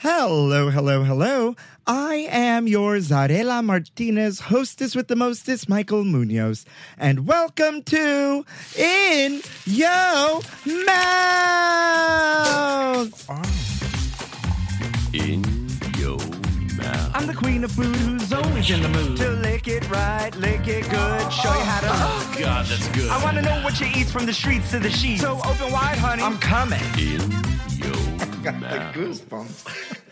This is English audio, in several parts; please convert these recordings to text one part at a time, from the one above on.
Hello, hello, hello. I am your Zarela Martinez, hostess with the mostest, Michael Munoz. And welcome to In Yo Mouth! In Yo Mouth. I'm the queen of food who's always in the mood to lick it right, lick it good, show you how to... Oh, God, that's good. I want to know what you eat from the streets to the sheets. So open wide, honey. I'm coming. In Yo Got the Mouth. goosebumps.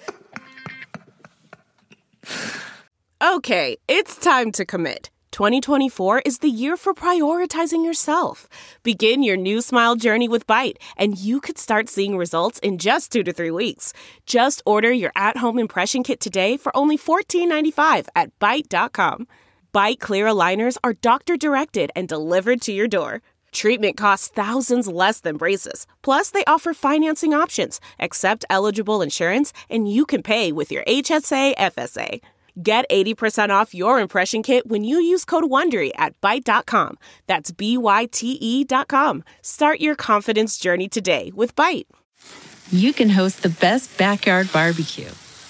Okay, it's time to commit. 2024 is the year for prioritizing yourself. Begin your new smile journey with Byte, and you could start seeing results in just 2 to 3 weeks. Just order your at-home impression kit today for only $14.95 at Byte.com. Byte Clear aligners are doctor-directed and delivered to your door. Treatment costs thousands less than braces. Plus, they offer financing options, accept eligible insurance, and you can pay with your HSA FSA. Get 80% off your impression kit when you use code WONDERY at Byte.com. That's BYTE.com. Start your confidence journey today with Byte. You can host the best backyard barbecue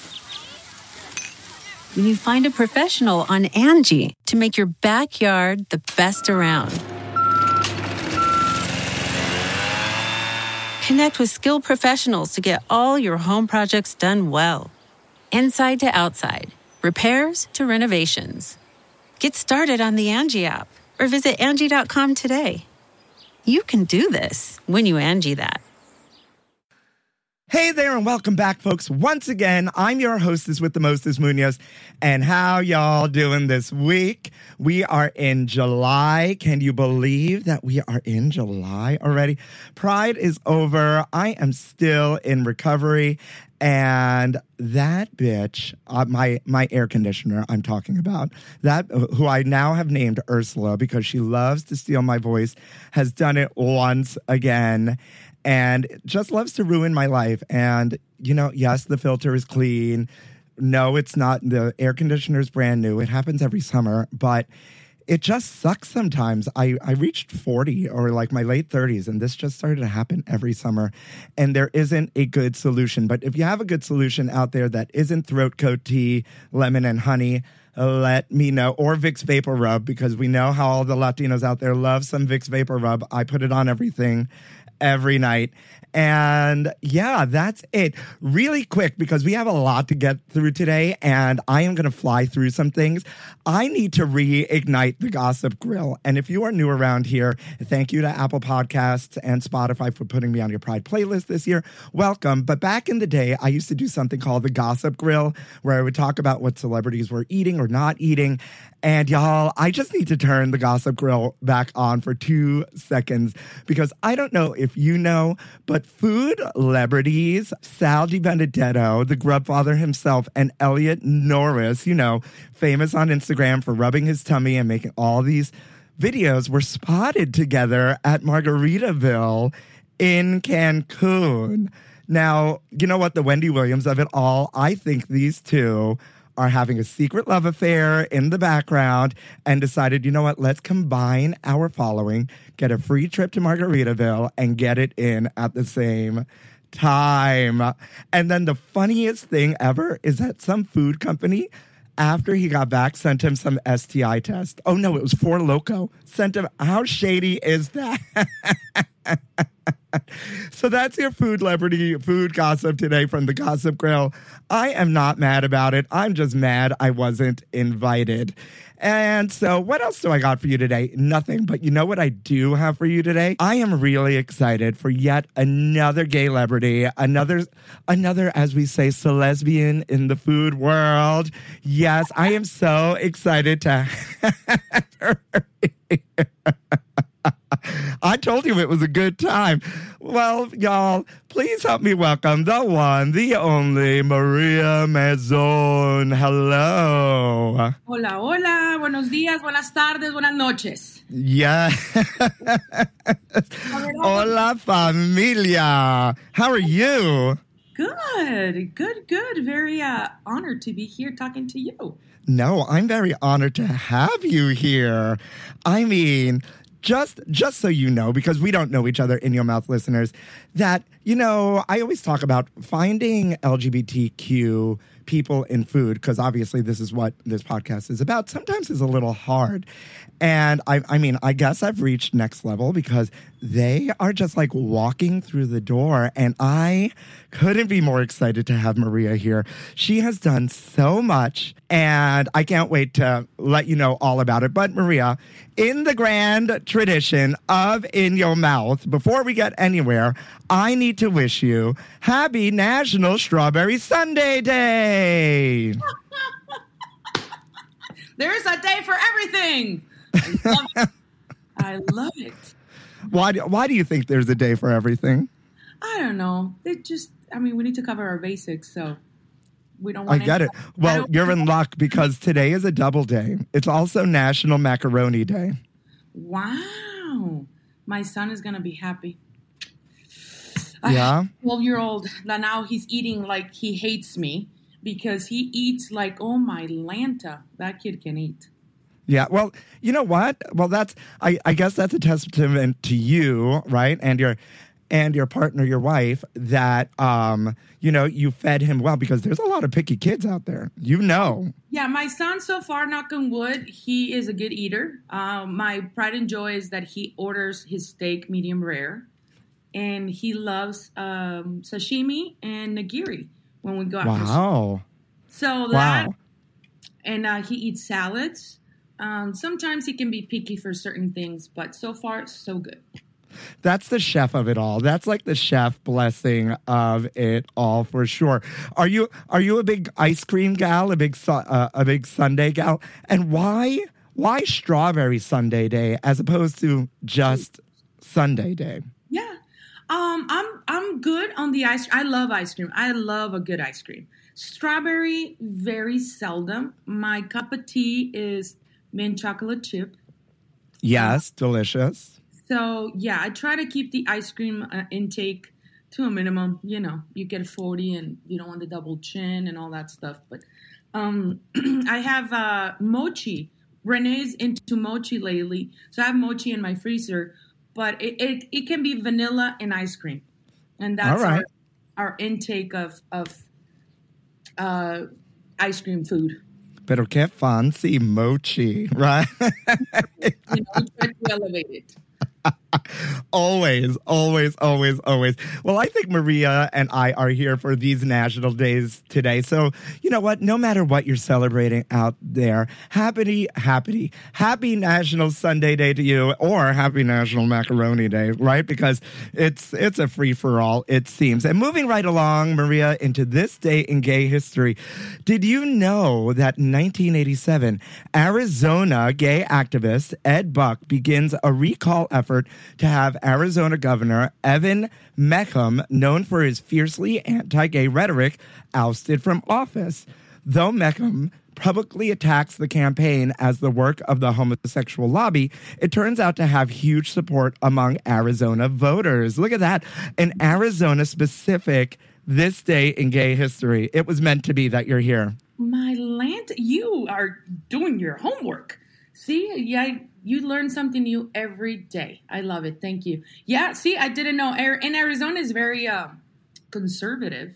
when you find a professional on Angie to make your backyard the best around. Connect with skilled professionals to get all your home projects done well. Inside to outside. Repairs to renovations. Get started on the Angie app or visit Angie.com today. You can do this when you Angie that. Hey there and welcome back, folks. Once again, I'm your hostess with the mostest, Munoz. And how y'all doing this week? We are in July. Can you believe that we are in July already? Pride is over. I am still in recovery. And that bitch, my air conditioner I'm talking about, that who I now have named Ursula because she loves to steal my voice, has done it once again and just loves to ruin my life. And, you know, yes, the filter is clean. No, it's not. The air conditioner is brand new. It happens every summer, but it just sucks sometimes. I reached 40 or like my late 30s, and this just started to happen every summer. And there isn't a good solution. But if you have a good solution out there that isn't throat coat tea, lemon and honey, let me know. Or Vicks Vapor Rub, because we know how all the Latinos out there love some Vicks Vapor Rub. I put it on everything every night. And yeah, that's it. Really quick, because we have a lot to get through today, and I am going to fly through some things. I need to reignite the Gossip Grill. And if you are new around here, thank you to Apple Podcasts and Spotify for putting me on your Pride playlist this year. Welcome. But back in the day, I used to do something called the Gossip Grill, where I would talk about what celebrities were eating or not eating. And y'all, I just need to turn the Gossip Grill back on for 2 seconds, because I don't know if you know, but food celebrities, Sal DiBenedetto, the Grubfather himself, and Elliot Norris, you know, famous on Instagram for rubbing his tummy and making all these videos, were spotted together at Margaritaville in Cancun. Now, you know what? The Wendy Williams of it all, I think these two are having a secret love affair in the background and decided, you know what, let's combine our following, get a free trip to Margaritaville, and get it in at the same time. And then the funniest thing ever is that some food company, after he got back, sent him some STI test. Oh, no, it was Four Loko. Sent him. How shady is that? So that's your food gossip today from the Gossip Grill. I am not mad about it. I'm just mad I wasn't invited. And so what else do I got for you today? Nothing. But you know what I do have for you today? I am really excited for yet another gay celebrity, another, as we say, celesbian in the food world. Yes, I am so excited to have her. I told you it was a good time. Well, y'all, please help me welcome the one, the only, Maria Mazzone. Hello. Hola, hola. Buenos días, buenas tardes, buenas noches. Yeah. Hola, familia. How are you? Good. Very honored to be here talking to you. No, I'm very honored to have you here. I mean, just so you know, because we don't know each other, In Your Mouth listeners, that, I always talk about finding LGBTQ people in food, because obviously this is what this podcast is about, sometimes is a little hard. And I guess I've reached next level because they are just like walking through the door, and I couldn't be more excited to have Maria here. She has done so much, and I can't wait to let you know all about it. But Maria, in the grand tradition of In Your Mouth, before we get anywhere, I need to wish you happy National Strawberry Sundae Day. There's a day for everything. I love it. I love it. Why do you think there's a day for everything? I don't know. We need to cover our basics, so we don't want I get it. Well, you're in luck because today is a double day. It's also National Macaroni Day. Wow. My son is going to be happy. Yeah? 12-year-old, now he's eating like he hates me because he eats like, oh my Lanta. That kid can eat. Yeah, well, you know what? Well, I guess that's a testament to you, right? And your partner, your wife, that, you fed him well, because there's a lot of picky kids out there, Yeah, my son, so far, knock on wood, he is a good eater. My pride and joy is that he orders his steak medium rare, and he loves sashimi and nigiri when we go out fishing. Wow. So that, and he eats salads. Sometimes he can be picky for certain things, but so far, so good. That's the chef of it all. That's like the chef blessing of it all, for sure. Are you a big ice cream gal, a big sundae gal? And why Strawberry Sundae Day as opposed to just Sundae Day? Yeah, I'm good on the ice. I love ice cream. I love a good ice cream. Strawberry, very seldom. My cup of tea is mint chocolate chip. Yes, delicious. So, yeah, I try to keep the ice cream intake to a minimum. You get 40 and you don't want the double chin and all that stuff. But I have mochi. Renee's into mochi lately. So I have mochi in my freezer. But it can be vanilla and ice cream. And that's right. our intake of ice cream food. Pero que fancy mochi, right? We try to elevate it. Always, always, always, always. Well, I think Maria and I are here for these national days today. So, you know what? No matter what you're celebrating out there, happy National Sundae Day to you, or happy National Macaroni Day, right? Because it's a free-for-all, it seems. And moving right along, Maria, into this day in gay history, did you know that in 1987, Arizona gay activist Ed Buck begins a recall effort to have Arizona Governor Evan Mecham, known for his fiercely anti-gay rhetoric, ousted from office. Though Mecham publicly attacks the campaign as the work of the homosexual lobby, it turns out to have huge support among Arizona voters. Look at that. An Arizona-specific this day in gay history. It was meant to be that you're here. My land, you are doing your homework. See, yeah, you learn something new every day. I love it. Thank you. Yeah, see, I didn't know. And Arizona is very conservative.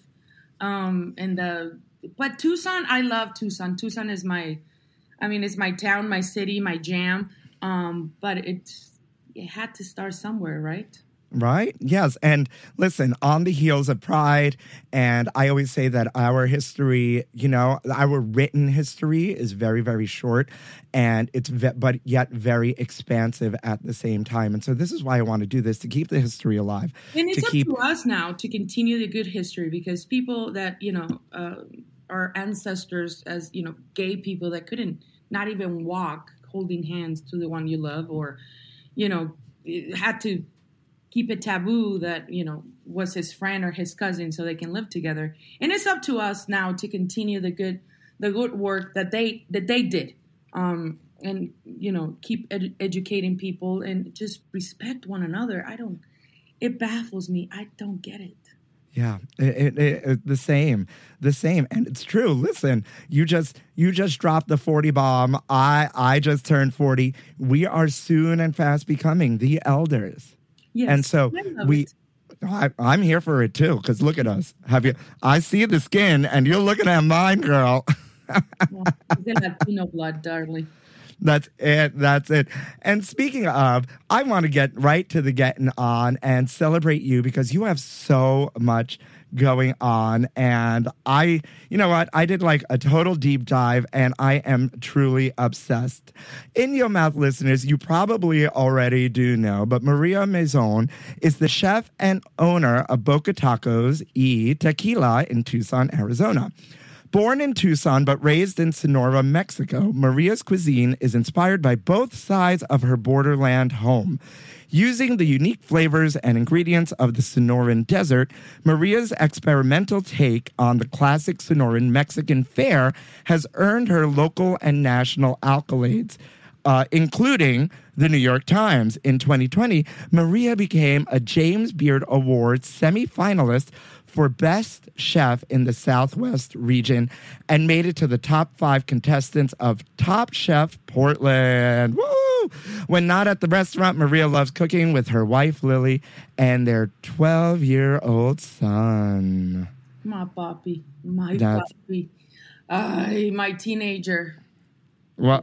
But Tucson, I love Tucson. Tucson is it's my town, my city, my jam. But it had to start somewhere, right? Right? Yes. And listen, on the heels of Pride, and I always say that our history, our written history is very, very short, and but yet very expansive at the same time. And so this is why I want to do this, to keep the history alive. And it's up to us now to continue the good history, because people that, our ancestors as, gay people that couldn't not even walk holding hands to the one you love, or, had to keep it taboo that, was his friend or his cousin so they can live together. And it's up to us now to continue the good work that they did. And, keep educating people and just respect one another. It baffles me. I don't get it. Yeah, the same, and it's true. Listen, you just dropped the 40 bomb. I just turned 40. We are soon and fast becoming the elders, Yes. and so I'm here for it too. Because look at us. I see the skin, and you're looking at mine, girl. The Latino blood, darling. That's it. And speaking of, I want to get right to the getting on and celebrate you because you have so much going on. And you know what? I did like a total deep dive and I am truly obsessed. In Your Mouth listeners, you probably already do know, but Maria Maison is the chef and owner of Boca Tacos y Tequila in Tucson, Arizona. Born in Tucson but raised in Sonora, Mexico, Maria's cuisine is inspired by both sides of her borderland home. Using the unique flavors and ingredients of the Sonoran desert, Maria's experimental take on the classic Sonoran Mexican fare has earned her local and national accolades, including the New York Times. In 2020, Maria became a James Beard Award semifinalist for Best Chef in the Southwest region and made it to the top 5 contestants of Top Chef Portland. Woo! When not at the restaurant, Maria loves cooking with her wife, Lily, and their 12-year-old son. My puppy. Puppy. My teenager. Well,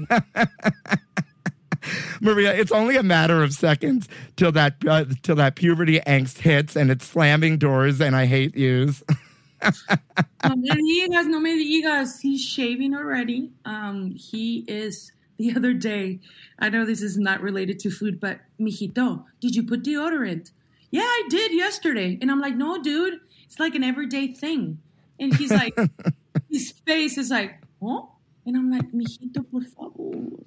Maria, it's only a matter of seconds till that puberty angst hits and it's slamming doors and I hate yous. No me digas. He's shaving already. He is, the other day, I know this is not related to food, but mijito, did you put deodorant? Yeah, I did yesterday. And I'm like, no, dude, it's like an everyday thing. And he's like, his face is like, huh? And I'm like, mijito, por favor.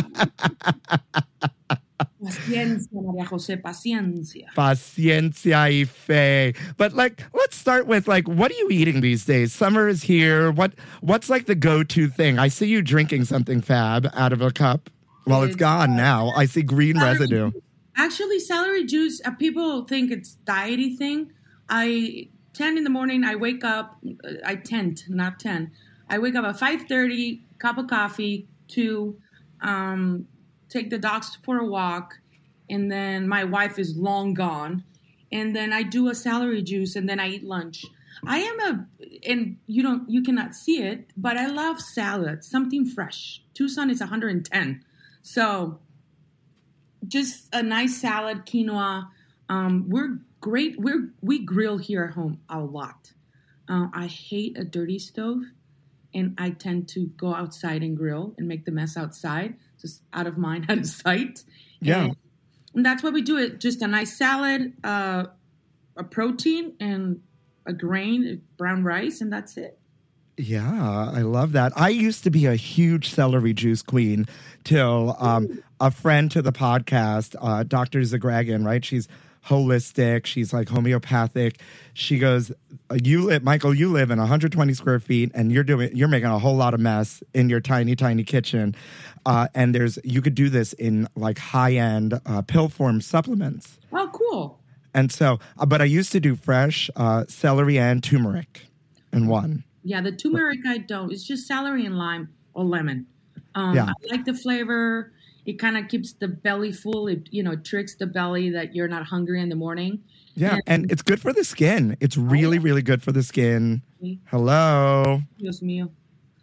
Paciencia, María José, paciencia. Paciencia y fe. But let's start with what are you eating these days? Summer is here. What's like the go-to thing? I see you drinking something fab out of a cup. Well, it's gone now. I see green residue. Actually, celery juice, people think it's diety thing. 10 in the morning, I wake up, I wake up at 5:30, cup of coffee, 2, take the dogs for a walk, and then my wife is long gone, and then I do a celery juice, and then I eat lunch. And you cannot see it, but I love salad, something fresh. Tucson is 110, so just a nice salad, quinoa. We're great. We grill here at home a lot. I hate a dirty stove. And I tend to go outside and grill and make the mess outside, just out of mind, out of sight. Yeah. And that's what we do. It just a nice salad, a protein, and a grain, brown rice, and that's it. Yeah, I love that. I used to be a huge celery juice queen till a friend to the podcast, Dr. Zagragan, right? She's holistic. She's like homeopathic. She goes, Michael, you live in 120 square feet and you're making a whole lot of mess in your tiny, tiny kitchen. And you could do this in like high-end pill form supplements. Oh, cool. And so, but I used to do fresh celery and turmeric in one. Yeah, the turmeric I don't. It's just celery and lime or lemon. Yeah. I like the flavor. It kind of keeps the belly full. It, tricks the belly that you're not hungry in the morning. Yeah, and it's good for the skin. It's really, really good for the skin. Hello. Dios mío.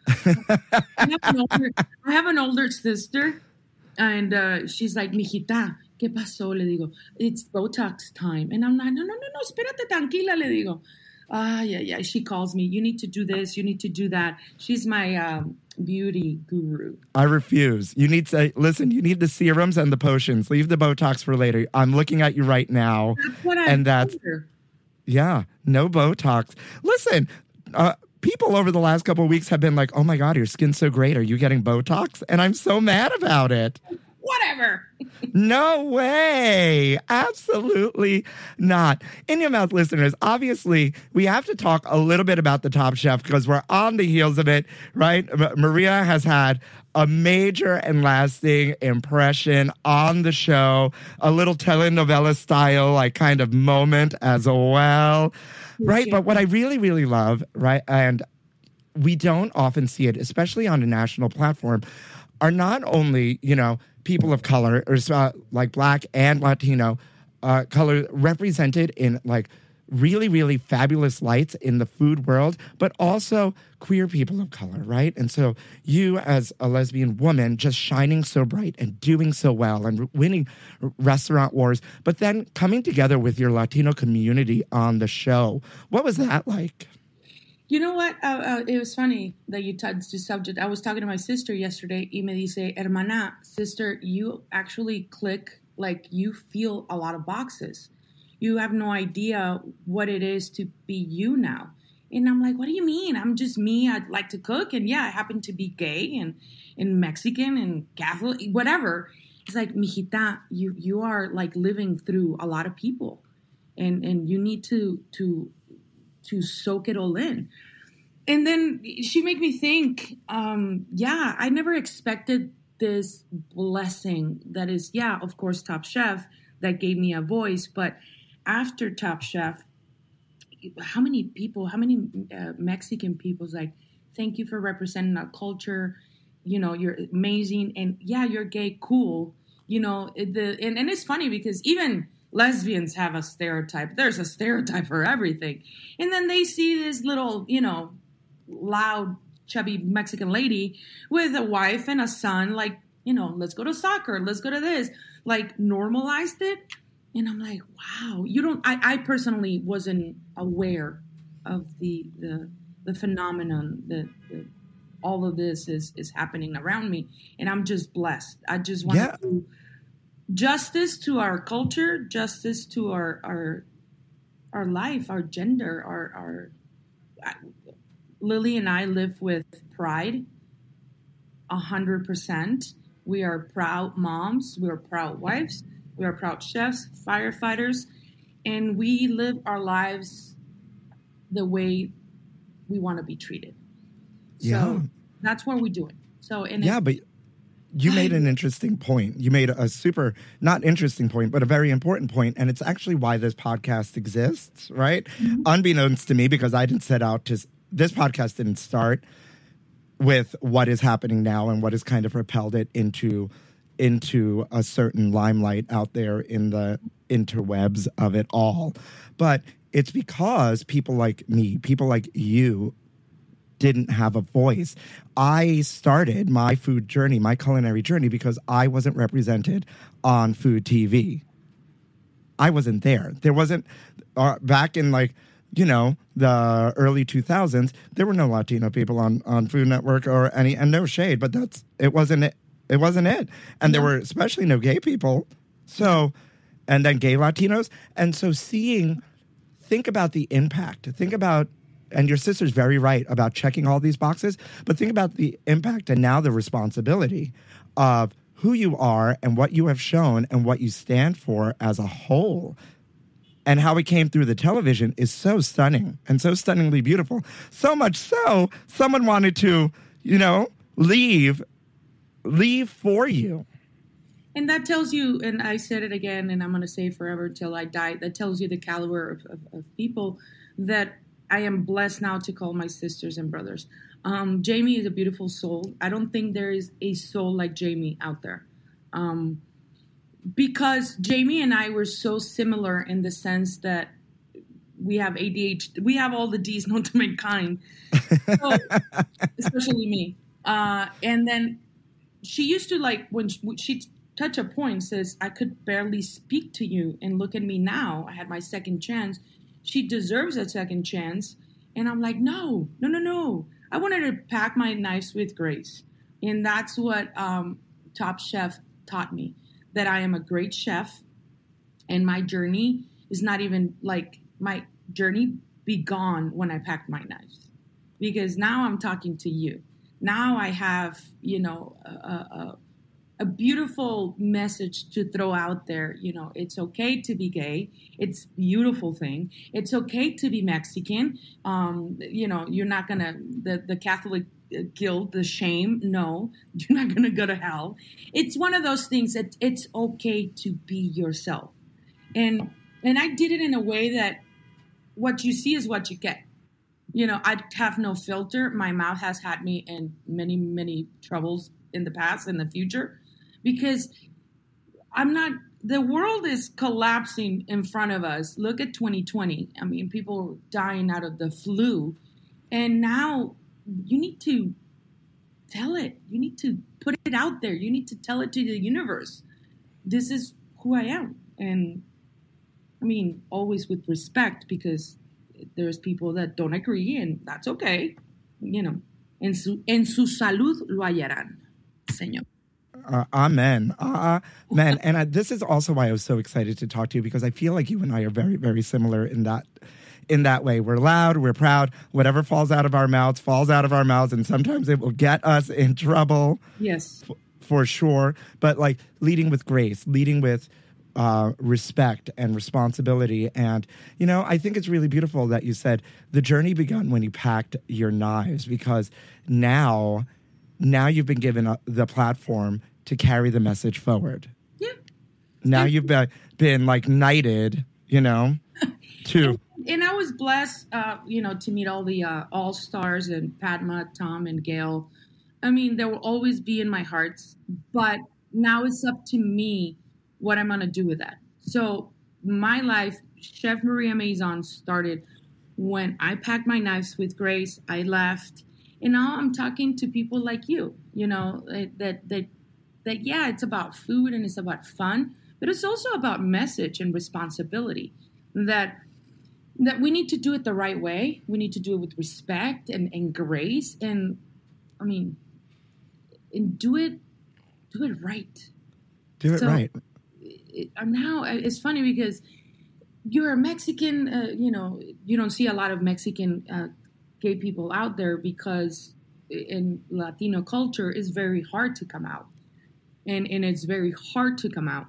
I have an older sister, and she's like, mijita, ¿qué pasó? Le digo, it's Botox time. And I'm like, no, espérate, tranquila, le digo. Yeah. She calls me, you need to do this, you need to do that. She's my beauty guru. I refuse. You need the serums and the potions. Leave the Botox for later. I'm looking at you right now. That's what I told her. Yeah, no Botox. Listen, people over the last couple of weeks have been like, oh my God, your skin's so great. Are you getting Botox? And I'm so mad about it. Whatever. No way. Absolutely not. In Your Mouth listeners, obviously, we have to talk a little bit about the Top Chef because we're on the heels of it, right? Maria has had a major and lasting impression on the show, a little telenovela style, kind of moment as well. right? But what I really, really love, right, and we don't often see it, especially on a national platform, are not only, people of color, or like Black and Latino color represented in like really, really fabulous lights in the food world, but also queer people of color, right? And so you as a lesbian woman just shining so bright and doing so well and winning restaurant wars, but then coming together with your Latino community on the show. What was that like? You know what? It was funny that you touched the subject. I was talking to my sister yesterday, y me dice, hermana, sister, you actually click, like you feel a lot of boxes. You have no idea what it is to be you now. And I'm like, what do you mean? I'm just me. I like to cook. And yeah, I happen to be gay and Mexican and Catholic, whatever. It's like, mijita, you are like living through a lot of people. And you need to soak it all in. And then she made me think, I never expected this blessing that is, of course, Top Chef that gave me a voice. But after Top Chef, how many Mexican people's like, thank you for representing our culture. You're amazing. And you're gay, cool. And it's funny because even lesbians have a stereotype. There's a stereotype for everything. And then they see this little, loud, chubby Mexican lady with a wife and a son, like, let's go to soccer, let's go to this, like normalized it. And I'm like, wow, I personally wasn't aware of the phenomenon that all of this is happening around me. And I'm just blessed. I just want to do justice to our culture, justice to our life, our gender, our Lily and I live with pride, 100%. We are proud moms. We are proud wives. We are proud chefs, firefighters, and we live our lives the way we want to be treated. So that's what we do it. So, but you made an interesting point. You made a super, not interesting point, but a very important point. And it's actually why this podcast exists, right? Mm-hmm. Unbeknownst to me, because I didn't set out to, this podcast didn't start with what is happening now and what has kind of propelled it into a certain limelight out there in the interwebs of it all. But it's because people like me, people like you, didn't have a voice. I started my food journey, my culinary journey, because I wasn't represented on food TV. I wasn't there. There wasn't, back in the early 2000s, there were no Latino people on Food Network or any, and no shade, but it wasn't it. It wasn't it. And there were especially no gay people. So, and then gay Latinos. And so think about the impact. Think about, and your sister's very right about checking all these boxes, but think about the impact and now the responsibility of who you are and what you have shown and what you stand for as a whole. And how it came through the television is so stunning and so stunningly beautiful. So much so, someone wanted to, leave for you. And that tells you, and I said it again, and I'm going to say it forever until I die, that tells you the caliber of people that I am blessed now to call my sisters and brothers. Jamie is a beautiful soul. I don't think there is a soul like Jamie out there. Because Jamie and I were so similar in the sense that we have ADHD. We have all the D's known to mankind, so, especially me. And then she used to, like, when she touch a point, says, I could barely speak to you, and look at me now. I had my second chance. She deserves a second chance. And I'm like, no. I wanted to pack my knives with grace. And that's what Top Chef taught me, that I am a great chef. And my journey is not even like my journey began when I packed my knives. Because now I'm talking to you. Now I have, a beautiful message to throw out there. It's okay to be gay. It's a beautiful thing. It's okay to be Mexican. You're not going to, the Catholic guilt, the shame. No, you're not going to go to hell. It's one of those things that it's okay to be yourself. And I did it in a way that what you see is what you get. You know, I have no filter. My mouth has had me in many, many troubles in the past and the future, because the world is collapsing in front of us. Look at 2020. I mean, people dying out of the flu. And now you need to tell it. You need to put it out there. You need to tell it to the universe. This is who I am. And I mean, always with respect, because there's people that don't agree, and that's okay. You know, en su salud lo hallarán, señor. Amen. Man. And this is also why I was so excited to talk to you, because I feel like you and I are very, very similar in that way. We're loud, we're proud. Whatever falls out of our mouths, and sometimes it will get us in trouble. Yes. For sure. But like leading with grace, leading with respect and responsibility. And, you know, I think it's really beautiful that you said the journey began when you packed your knives, because now you've been given the platform to carry the message forward. Yeah. Now you've been like knighted, you know, to... And I was blessed, you know, to meet all the all-stars, and Padma, Tom, and Gail. I mean, they will always be in my hearts, but now it's up to me what I'm going to do with that. So my life, Chef Maria Maison, started when I packed my knives with grace. I left, and now I'm talking to people like you know, that yeah, it's about food and it's about fun, but it's also about message and responsibility, that we need to do it the right way. We need to do it with respect and grace. And I mean, and do it right. Do it right. Now it's funny because you're a Mexican, you know, you don't see a lot of Mexican gay people out there, because in Latino culture it's very hard to come out. And it's very hard to come out.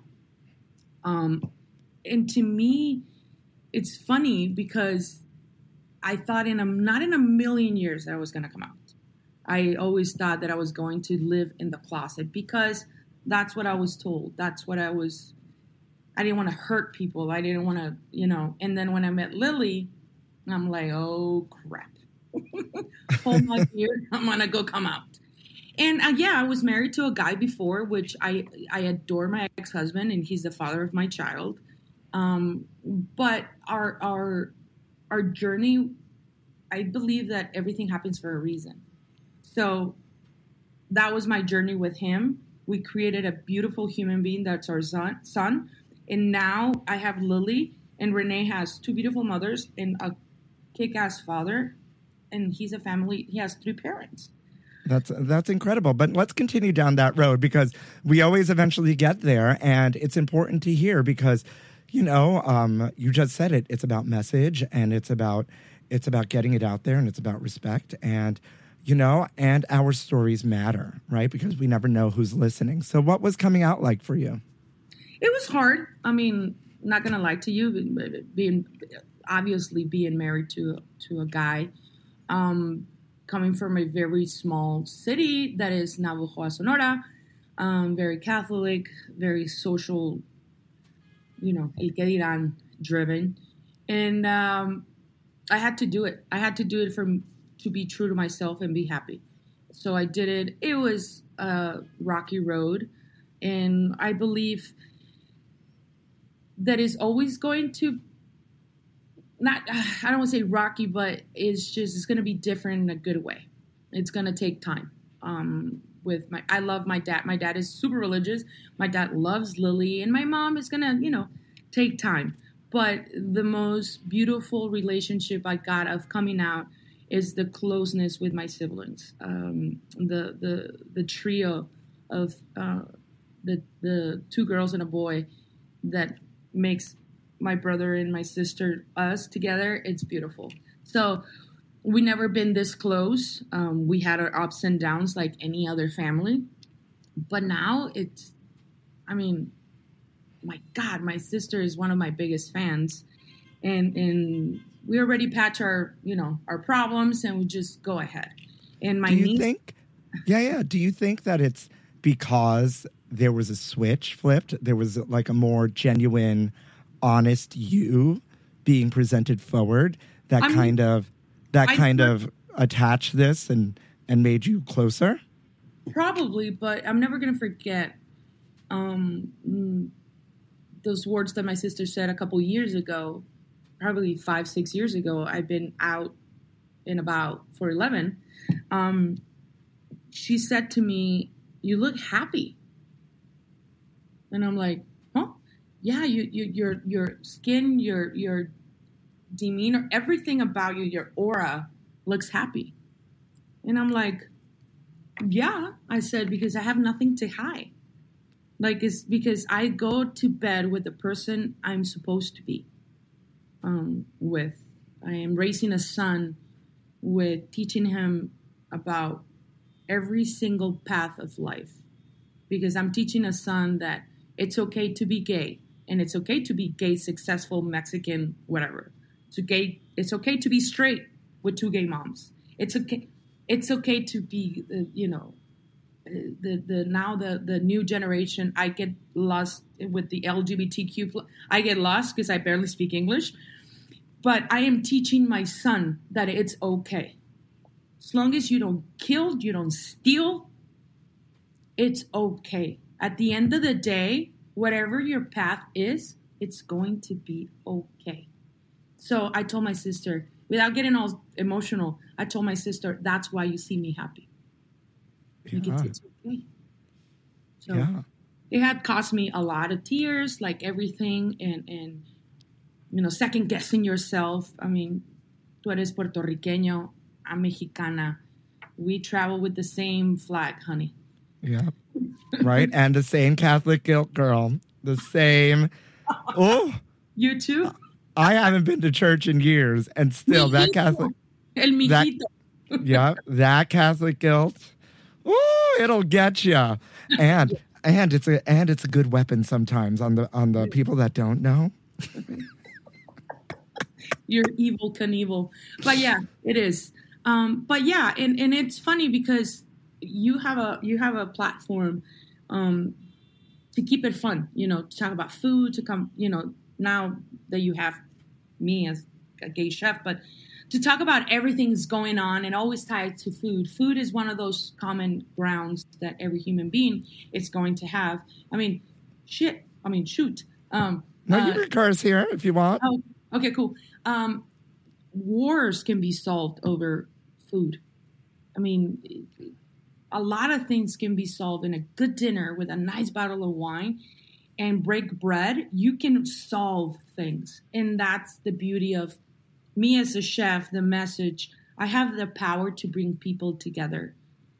And to me, it's funny because I thought not in a million years that I was going to come out. I always thought that I was going to live in the closet, because that's what I was told. That's what I didn't want to hurt people. I didn't want to, you know. And then when I met Lily, I'm like, oh, crap. Hold my beard. I'm going to go come out. And yeah, I was married to a guy before, which I adore my ex-husband, and he's the father of my child. But our journey, I believe that everything happens for a reason. So that was my journey with him. We created a beautiful human being that's our son. And now I have Lily, and Renee has two beautiful mothers and a kick-ass father. And he has 3 parents. That's incredible. But let's continue down that road, because we always eventually get there. And it's important to hear, because, you know, you just said it. It's about message, and it's about getting it out there, and it's about respect, and, you know, and our stories matter, right? Because we never know who's listening. So what was coming out like for you? It was hard. I mean, not going to lie to you, being married to a guy, coming from a very small city that is Navojoa, Sonora, very Catholic, very social, you know, el que dirán driven. And I had to do it. I had to do it to be true to myself and be happy. So I did it. It was a rocky road. And I believe that is always going to, I don't want to say rocky, but it's going to be different in a good way. It's going to take time. I love my dad. My dad is super religious. My dad loves Lily, and my mom is going to, you know, take time. But the most beautiful relationship I got of coming out is the closeness with my siblings. The trio of the 2 girls and a boy that makes my brother and my sister, us together, it's beautiful. So we never been this close. We had our ups and downs like any other family. But now my God, my sister is one of my biggest fans. And we already patch our problems, and we just go ahead. And my niece... Do you think that it's because there was a switch flipped? There was like a more genuine, honest you being presented forward that kind of attached this and made you closer? Probably, but I'm never going to forget those words that my sister said a couple years ago, probably 5-6 years ago. I've been out and about for 11. She said to me, "You look happy." And I'm like, "Huh? Yeah, your skin, your demeanor, everything about you, your aura looks happy." And I'm like, "Yeah," I said, "because I have nothing to hide. Like, it's because I go to bed with the person I'm supposed to be with. I am raising a son with teaching him about every single path of life, because I'm teaching a son that it's okay to be gay, and it's okay to be gay, successful, Mexican, whatever. It's okay to be straight with 2 gay moms. It's okay to be, the new generation. I get lost with the LGBTQ. I get lost because I barely speak English. But I am teaching my son that it's okay. As long as you don't kill, you don't steal, it's okay. At the end of the day, whatever your path is, it's going to be okay. So I told my sister, without getting all emotional, I told my sister, that's why you see me happy. Because it's okay. So it had cost me a lot of tears, like everything, and second guessing yourself. I mean, tú eres puertorriqueño, I'm Mexicana. We travel with the same flag, honey. Yeah. Right? And the same Catholic guilt, girl. The same. Oh. You too? I haven't been to church in years, and still that Catholic. El mijito. That Catholic guilt. Ooh, it'll get you. And it's a good weapon sometimes on the people that don't know. You're evil Knievel. But yeah, it is. But yeah, and it's funny because you have a platform to keep it fun, to talk about food, to come, now that you have me as a gay chef, but to talk about everything's going on and always tied to food. Food is one of those common grounds that every human being is going to have. Shoot. No, you can curse here if you want. Oh, okay, cool. Wars can be solved over food. A lot of things can be solved in a good dinner with a nice bottle of wine and break bread. You can solve things. And that's the beauty of me as a chef, the message. I have the power to bring people together.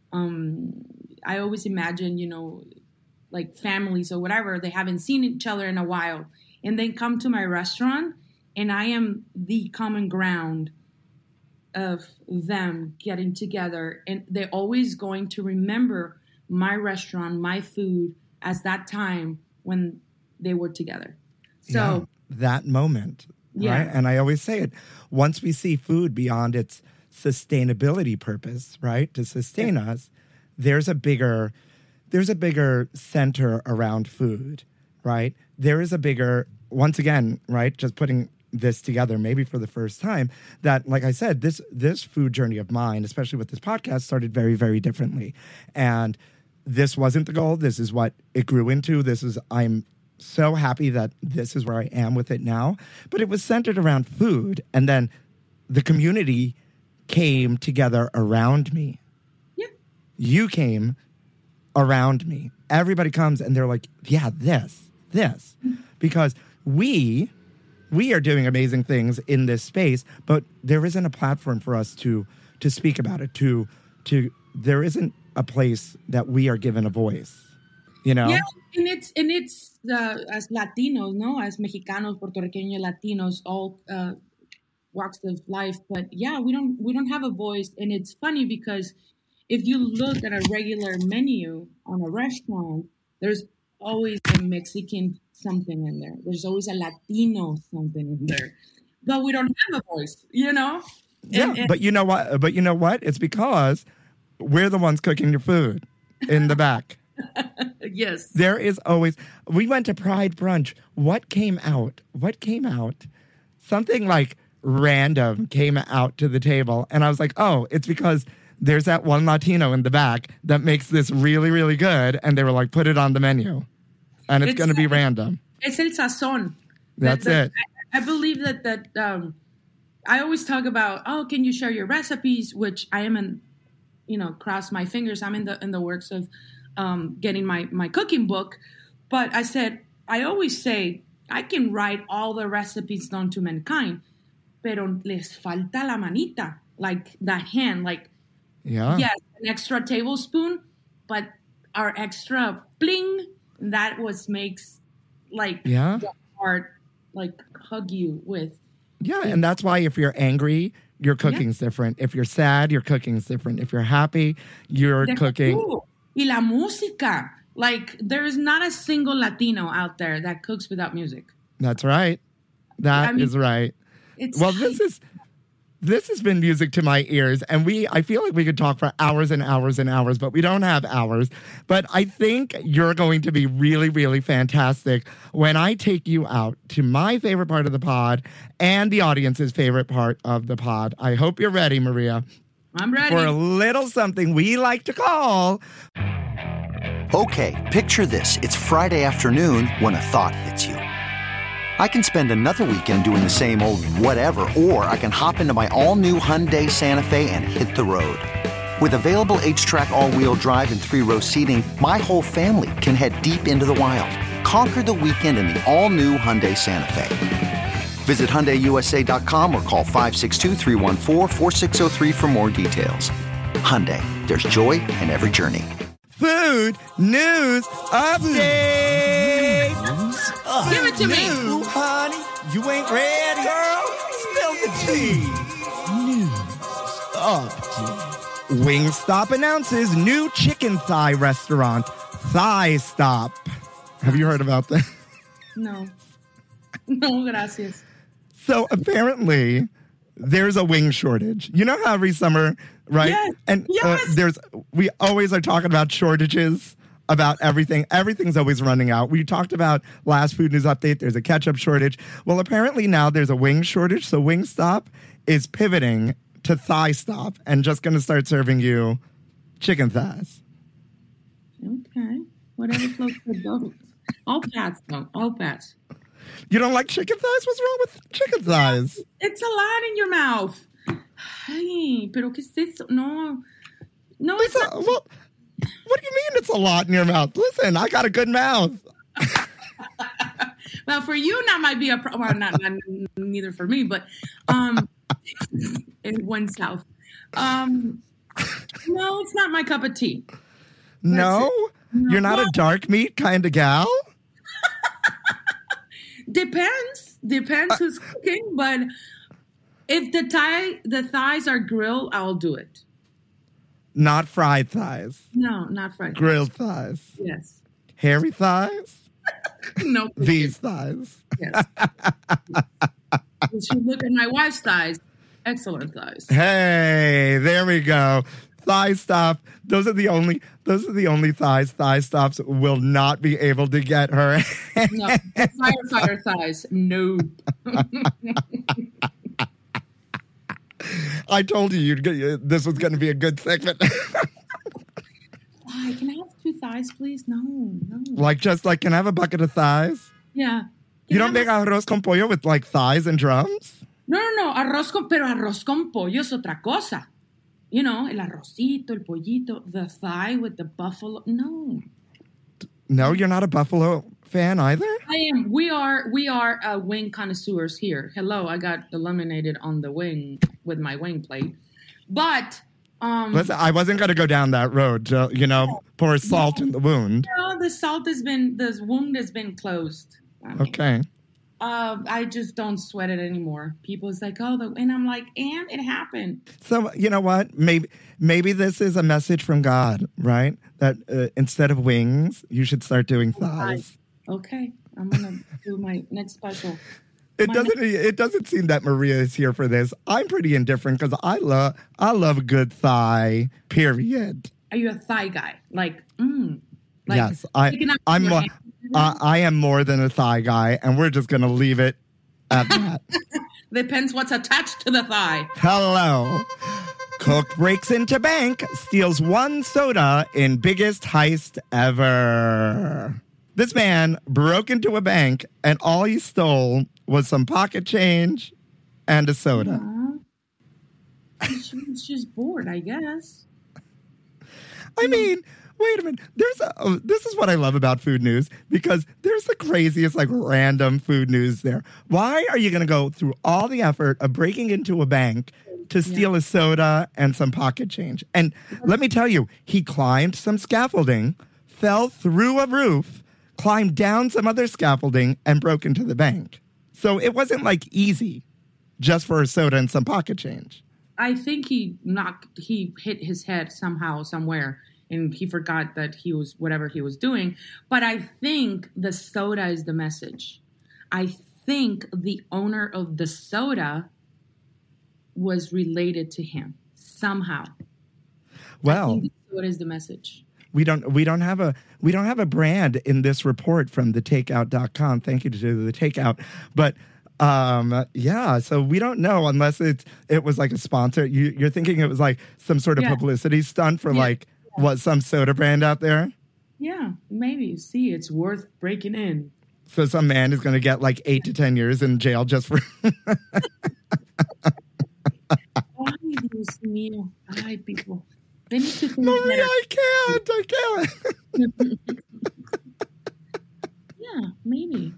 I always imagine, like families or whatever, they haven't seen each other in a while. And then come to my restaurant, and I am the common ground of them getting together. And they're always going to remember my restaurant, my food, as that time when they were together. So that moment, yeah. Right? And I always say it, once we see food beyond its sustainability purpose, right, to sustain us, there's a bigger center around food, right? There is a bigger, once again, right, just putting this together maybe for the first time, that, like I said, this food journey of mine, especially with this podcast, started very, very differently. And this wasn't the goal. This is what it grew into. I'm so happy that this is where I am with it now. But it was centered around food. And then the community came together around me. Yeah. You came around me. Everybody comes and they're like, yeah, this. Because we are doing amazing things in this space, but there isn't a platform for us to speak about it. There isn't a place that we are given a voice. Yeah, and it's as Latinos, no, as Mexicanos, Puertorriqueños, Latinos, all walks of life. But yeah, we don't have a voice, and it's funny because if you look at a regular menu on a restaurant, there's always a Mexican something in there. There's always a Latino something in there, but we don't have a voice, Yeah, but you know what? It's because we're the ones cooking your food in the back. Yes. There is always. We went to Pride Brunch. What came out something like random came out to the table. And I was like, oh, it's because there's that one Latino in the back that makes this really, really good. And they were like, put it on the menu. And it's going to be random. Es el sazón. That's it. I believe that I always talk about, can you share your recipes? Which I am in, cross my fingers. I'm in the works of getting my cooking book. But I always say, I can write all the recipes known to mankind, pero les falta la manita, like that hand, like, yes, an extra tablespoon, but our extra bling, that makes like the heart like hug you with. Yeah, and that's why if you're angry, your cooking's different. If you're sad, your cooking's different. If you're happy, your cooking. Y la música. Like, there is not a single Latino out there that cooks without music. That's right. That is right. Well, this has been music to my ears, and I feel like we could talk for hours and hours and hours, but we don't have hours. But I think you're going to be really, really fantastic when I take you out to my favorite part of the pod and the audience's favorite part of the pod. I hope you're ready, Maria. I'm ready. For a little something we like to call... Okay, picture this. It's Friday afternoon when a thought hits you. I can spend another weekend doing the same old whatever, or I can hop into my all-new Hyundai Santa Fe and hit the road. With available H-Track all-wheel drive and 3-row seating, my whole family can head deep into the wild. Conquer the weekend in the all-new Hyundai Santa Fe. Visit HyundaiUSA.com or call 562-314-4603 for more details. Hyundai, there's joy in every journey. Food News Update! Give it to me! Honey, you ain't ready, girl? Spill the tea! News Update. Wingstop announces new chicken thigh restaurant, Thigh Stop. Have you heard about that? No. No, gracias. So apparently, there's a wing shortage. You know how every summer, right? Yes. And yes. We always are talking about shortages about everything. Everything's always running out. We talked about last Food News Update. There's a ketchup shortage. Well, apparently now there's a wing shortage. So Wingstop is pivoting to Thigh Stop and just going to start serving you chicken thighs. Okay. Whatever floats your boat. I'll pass, though. I'll pass. You don't like chicken thighs? What's wrong with chicken thighs? It's a lot in your mouth. Ay, pero ¿qué es eso? No. No, it's not. Well, what do you mean it's a lot in your mouth? Listen, I got a good mouth. Well, for you, that might be a problem. Well, not neither for me, but it went south. No, it's not my cup of tea. No? You're not a dark meat kind of gal? Depends who's cooking, but if the thighs are grilled, I'll do it. Not fried thighs. No, not fried. Grilled thighs. Yes. Hairy thighs? No. These thighs. Yes. You should look at my wife's thighs. Excellent thighs. Hey, there we go. Thigh Stop. Those are the only thighs. Thigh Stops will not be able to get her. No, fire thighs. Nope. I told you this was going to be a good segment. Why? Can I have 2 thighs, please? No. Can I have a bucket of thighs? Yeah. You don't make arroz con pollo with like thighs and drums? No. Arroz con pollo es otra cosa. You know, el arrocito, el pollito, the thigh with the buffalo. No. No, you're not a buffalo fan either? I am. We are wing connoisseurs here. Hello, I got eliminated on the wing with my wing plate. But listen, I wasn't going to go down that road to, pour salt in the wound. No, the wound has been closed. Okay. I just don't sweat it anymore. People's like, and I'm like, and it happened. So, you know what? Maybe this is a message from God, right? That instead of wings, you should start doing thighs. Okay. I'm going to do my next special. It doesn't seem that Maria is here for this. I'm pretty indifferent because I love a good thigh, period. Are you a thigh guy? Yes, I am more than a thigh guy, and we're just going to leave it at that. Depends what's attached to the thigh. Hello. Cook breaks into bank, steals one soda in biggest heist ever. This man broke into a bank and all he stole was some pocket change and a soda. She's just bored, I guess. I mean, wait a minute. This is what I love about food news, because there's the craziest, like, random food news there. Why are you going to go through all the effort of breaking into a bank to steal a soda and some pocket change? And let me tell you, he climbed some scaffolding, fell through a roof, climbed down some other scaffolding, and broke into the bank. So it wasn't, like, easy just for a soda and some pocket change. I think he hit his head somehow, somewhere, and he forgot that he was whatever he was doing. But I think the soda is the message. I think the owner of the soda was related to him somehow. Well, I think the soda is the message. We don't have a brand in this report from thetakeout.com. Thank you to the Takeout. But yeah, so we don't know unless it was like a sponsor. You're thinking it was like some sort of publicity stunt for what, some soda brand out there? Yeah, maybe. See, it's worth breaking in. So some man is going to get like 8 to 10 years in jail just for... Ay, Dios mío. Ay, people. They need to think Maria, better. I can't. Yeah, maybe.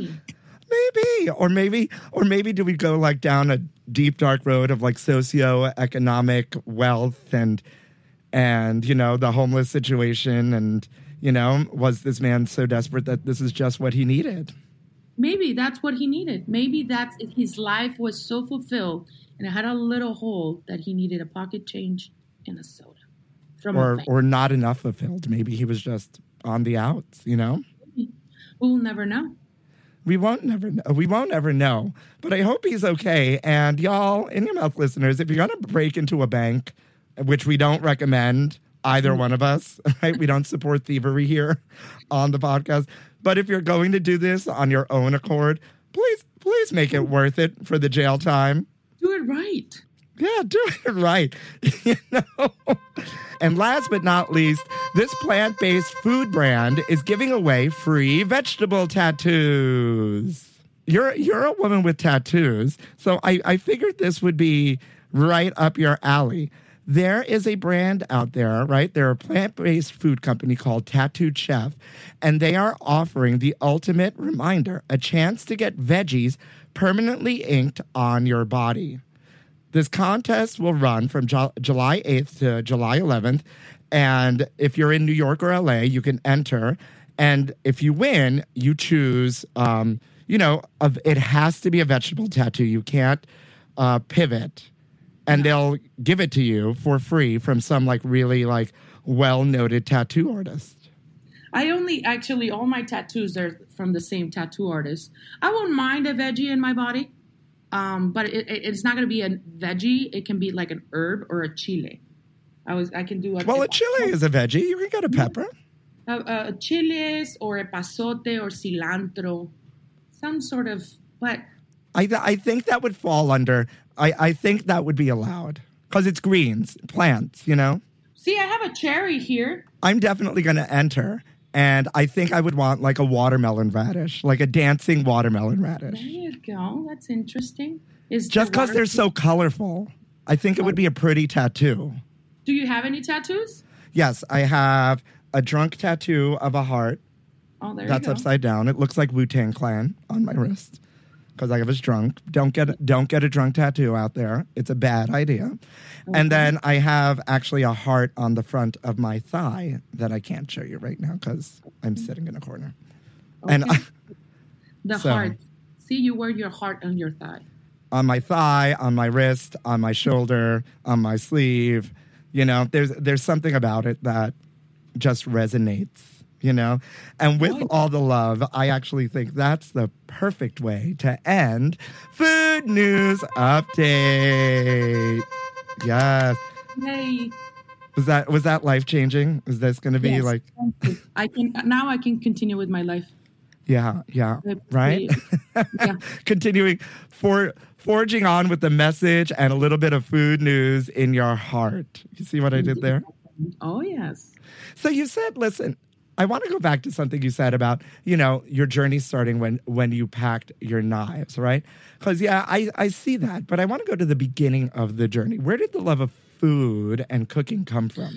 Or maybe do we go like down a deep dark road of like socioeconomic wealth and you know, the homeless situation, and you know, was this man so desperate that this is just what he needed? Maybe that's what he needed. Maybe that's his life was so fulfilled and it had a little hole that he needed a pocket change and a soda from a bank. Or not enough fulfilled. Maybe he was just on the outs, you know? We'll never know. We won't ever know. But I hope he's okay. And y'all, In Your Mouth listeners, if you're going to break into a bank, which we don't recommend, either one of us, right? We don't support thievery here on the podcast. But if you're going to do this on your own accord, please make it worth it for the jail time. Do it right. Yeah, do it right. You know? And last but not least, this plant-based food brand is giving away free vegetable tattoos. You're a woman with tattoos, so I figured this would be right up your alley. There is a brand out there, right? They're a plant-based food company called Tattooed Chef, and they are offering the ultimate reminder, a chance to get veggies permanently inked on your body. This contest will run from July 8th to July 11th, and if you're in New York or LA, you can enter, and if you win, you choose, it has to be a vegetable tattoo. You can't pivot. And they'll give it to you for free from some like really like well-noted tattoo artist. All my tattoos are from the same tattoo artist. I won't mind a veggie in my body, but it's not going to be a veggie. It can be like an herb or a chile. I can do a... Well, a chile is a veggie. You can get a pepper. Chiles or epazote or cilantro. Some sort of... But I think that would fall under... I think that would be allowed because it's greens, plants, you know? See, I have a cherry here. I'm definitely going to enter, and I think I would want like a watermelon radish, like a dancing watermelon radish. There you go. That's interesting. Just because they're so colorful, I think it would be a pretty tattoo. Do you have any tattoos? Yes, I have a drunk tattoo of a heart. Oh, there you go. That's upside down. It looks like Wu-Tang Clan on my wrist. Because I was drunk. Don't get a drunk tattoo out there. It's a bad idea. Okay. And then I have actually a heart on the front of my thigh that I can't show you right now because I'm sitting in a corner. Okay. And heart. See, you wear your heart on your thigh. On my thigh, on my wrist, on my shoulder, on my sleeve. You know, there's something about it that just resonates. You know, and with all the love, I actually think that's the perfect way to end Food News Update. Yes. Yay. Was that life changing? Is this going to be like? I can continue with my life. Yeah, I right? Yeah. Continuing forging on with the message and a little bit of food news in your heart. You see what I did there? Oh, yes. So you said, listen, I want to go back to something you said about, your journey starting when you packed your knives, right? Because, I see that. But I want to go to the beginning of the journey. Where did the love of food and cooking come from?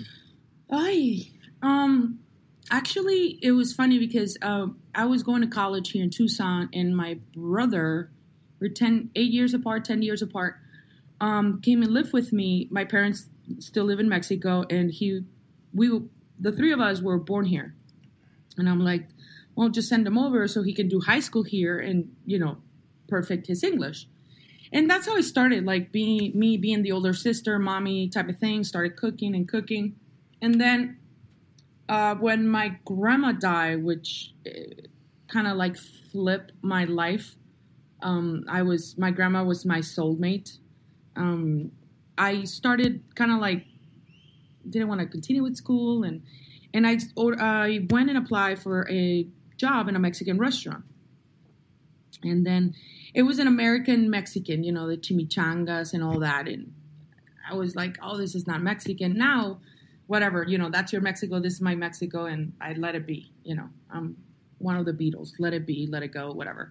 Actually, it was funny because I was going to college here in Tucson, and my brother, we're 10 years apart, came and lived with me. My parents still live in Mexico, and the three of us were born here. And I'm like, well, just send him over so he can do high school here and, perfect his English. And that's how it started, like being the older sister, mommy type of thing, started cooking. And then when my grandma died, which kind of like flipped my life, my grandma was my soulmate. I started kind of like, didn't want to continue with school, and I went and applied for a job in a Mexican restaurant. And then it was an American Mexican, the chimichangas and all that. And I was like, oh, this is not Mexican. Now, whatever, that's your Mexico, this is my Mexico, and I let it be. I'm one of the Beatles. Let it be, let it go, whatever.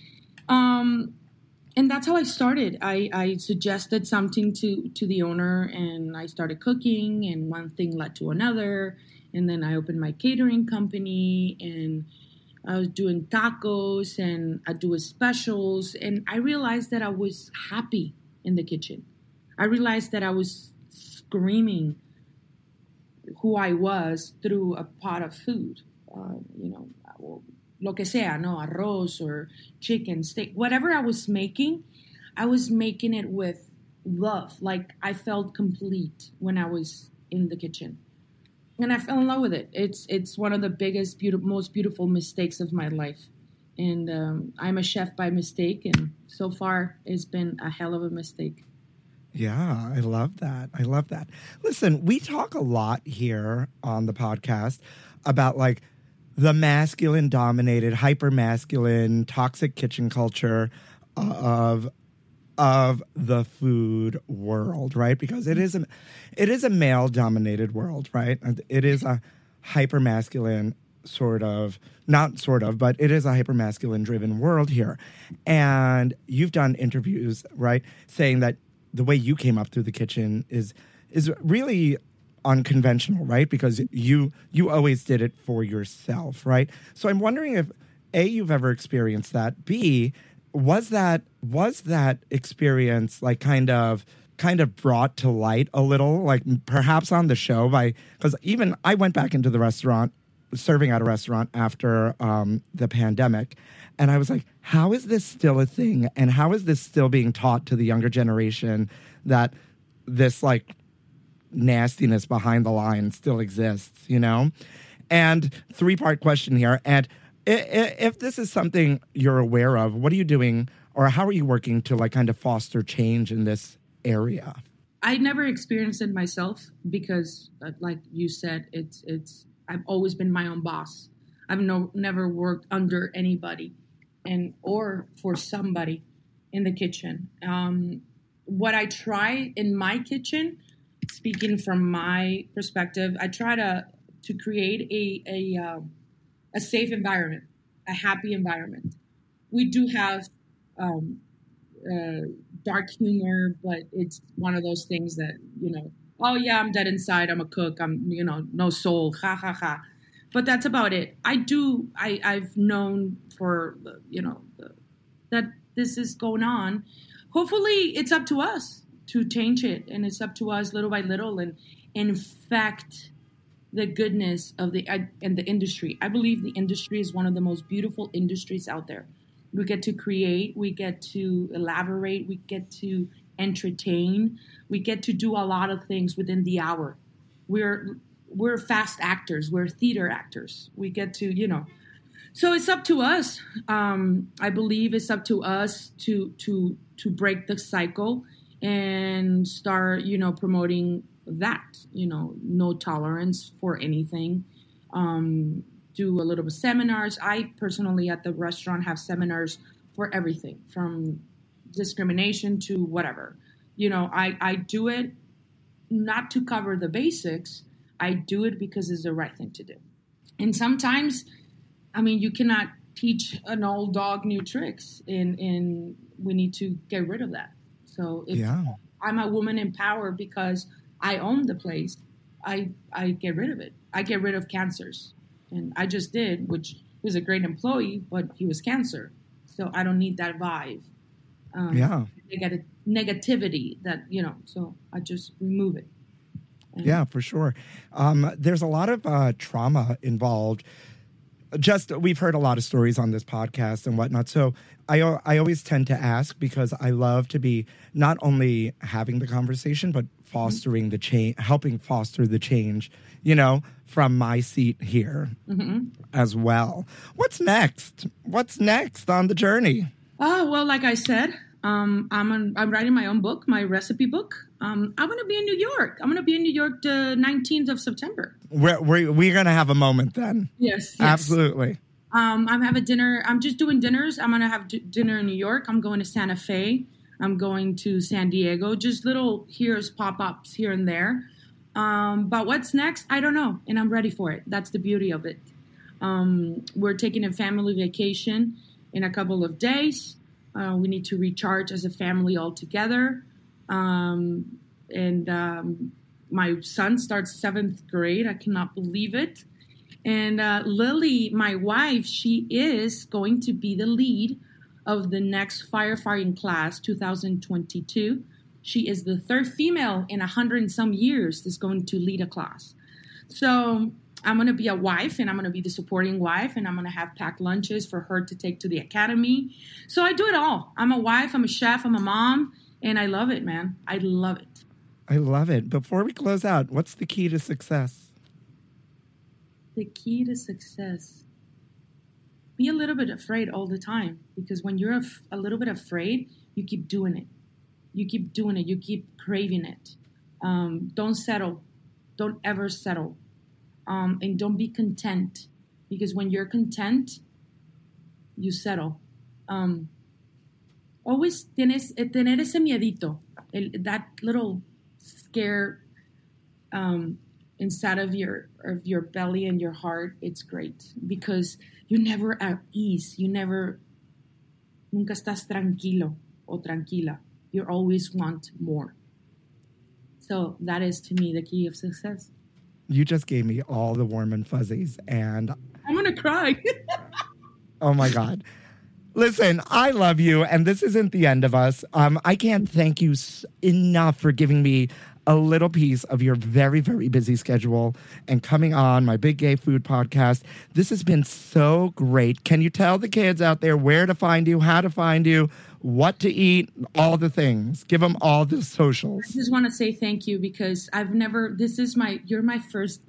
And that's how I started. I suggested something to the owner, and I started cooking, and one thing led to another. And then I opened my catering company, and I was doing tacos, and I do specials. And I realized that I was happy in the kitchen. I realized that I was screaming who I was through a pot of food. Lo que sea, no, arroz or chicken, steak, whatever I was making it with love. Like I felt complete when I was in the kitchen. And I fell in love with it. It's one of the biggest, most beautiful mistakes of my life. And I'm a chef by mistake, and so far it's been a hell of a mistake. Yeah, I love that. Listen, we talk a lot here on the podcast about like the masculine-dominated, hyper-masculine, toxic kitchen culture of the food world, right? Because it is a male-dominated world, right? It is a hyper-masculine but it is a hyper-masculine-driven world here. And you've done interviews, right, saying that the way you came up through the kitchen is really unconventional, right? Because you always did it for yourself, right? So I'm wondering if A, you've ever experienced that. B, was that experience like kind of brought to light a little, like perhaps on the show because even I went back into the restaurant, serving at a restaurant after the pandemic, and I was like, how is this still a thing? And how is this still being taught to the younger generation that this like nastiness behind the line still exists, And 3-part question here. And if this is something you're aware of, what are you doing or how are you working to like kind of foster change in this area? I never experienced it myself because, like you said, I've always been my own boss. I've never worked under anybody or for somebody in the kitchen. What I try in my kitchen, speaking from my perspective, I try to create a safe environment, a happy environment. We do have dark humor, but it's one of those things that, oh yeah, I'm dead inside. I'm a cook. I'm, no soul. Ha ha ha. But that's about it. I've known for, that this is going on. Hopefully it's up to us to change it. And it's up to us little by little and infect the goodness of the industry. I believe the industry is one of the most beautiful industries out there. We get to create, we get to elaborate, we get to entertain, we get to do a lot of things within the hour. We're fast actors, we're theater actors. We get to, so it's up to us. I believe it's up to us to break the cycle and start, promoting that, no tolerance for anything, do a little bit of seminars. I personally at the restaurant have seminars for everything from discrimination to whatever. I do it not to cover the basics. I do it because it's the right thing to do. And sometimes, you cannot teach an old dog new tricks, and we need to get rid of that. So if I'm a woman in power because I own the place, I get rid of it. I get rid of cancers. And I just did, which was a great employee, but he was cancer. So I don't need that vibe. Negativity that, so I just remove it. Yeah, for sure. There's a lot of trauma involved. We've heard a lot of stories on this podcast and whatnot. So I always tend to ask because I love to be not only having the conversation, but fostering the change, helping foster the change, from my seat here as well. What's next? What's next on the journey? Oh, well, like I said, I'm writing my own book, my recipe book. I'm going to be in New York. I'm going to be in New York the 19th of September. We're going to have a moment then. Yes. Absolutely. I'm having dinner. I'm just doing dinners. I'm going to have dinner in New York. I'm going to Santa Fe. I'm going to San Diego. Just little pop-ups here and there. But what's next? I don't know. And I'm ready for it. That's the beauty of it. We're taking a family vacation in a couple of days. We need to recharge as a family all together. My son starts 7th grade. I cannot believe it. And Lily, my wife, she is going to be the lead of the next firefighting class, 2022. She is the 3rd female in 100 and some years that's going to lead a class. So I'm going to be a wife, and I'm going to be the supporting wife, and I'm going to have packed lunches for her to take to the academy. So I do it all. I'm a wife, I'm a chef, I'm a mom, and I love it, man. I love it. I love it. Before we close out, what's the key to success? The key to success. Be a little bit afraid all the time, because when you're a little bit afraid, you keep doing it. You keep doing it. You keep craving it. Don't settle. Don't ever settle. And don't be content, because when you're content, you settle. Always tener ese miedito, that little scare inside of your belly and your heart. It's great because you're never at ease. Nunca estás tranquilo o tranquila. You always want more. So that is, to me, the key of success. You just gave me all the warm and fuzzies, and I'm going to cry. Oh, my God. Listen, I love you, and this isn't the end of us. I can't thank you enough for giving me a little piece of your very, very busy schedule and coming on my Big Gay Food podcast. This has been so great. Can you tell the kids out there where to find you, how to find you, what to eat, all the things? Give them all the socials. I just want to say thank you because you're my first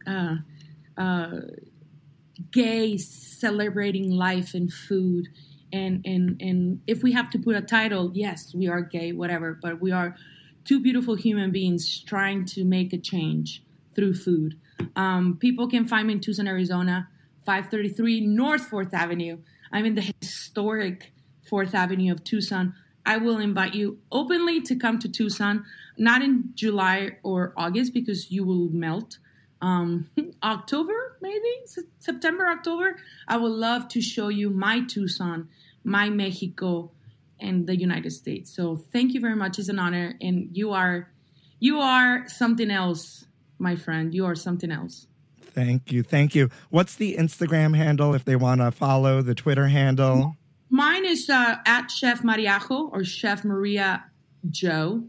gay celebrating life and food. And if we have to put a title, yes, we are gay, whatever, but we are two beautiful human beings trying to make a change through food. People can find me in Tucson, Arizona, 533 North 4th Avenue. I'm in the historic 4th Avenue of Tucson. I will invite you openly to come to Tucson, not in July or August because you will melt. October, maybe September, October. I would love to show you my Tucson, my Mexico, and the United States. So thank you very much. It's an honor. And you are something else, my friend. You are something else. Thank you. Thank you. What's the Instagram handle if they want to follow, the Twitter handle? Mine is at Chef Mariajo or Chef Maria Joe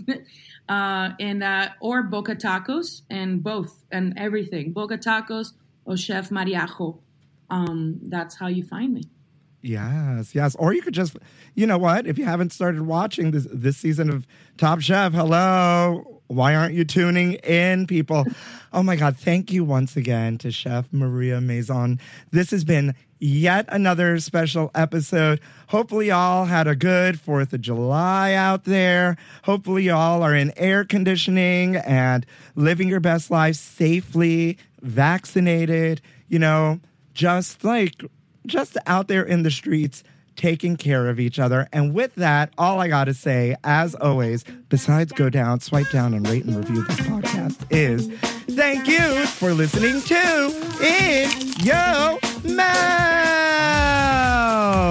or Boca Tacos, and both and everything. Boca Tacos or Chef Mariajo. That's how you find me. Yes. Or you could just, you know what? If you haven't started watching this season of Top Chef, hello. Why aren't you tuning in, people? Oh, my God. Thank you once again to Chef Maria Maison. This has been yet another special episode. Hopefully y'all had a good 4th of July out there. Hopefully y'all are in air conditioning and living your best life safely, vaccinated, just out there in the streets taking care of each other. And with that, all I got to say, as always, besides go down, swipe down, and rate and review this podcast is thank you for listening to In Yo Mouth.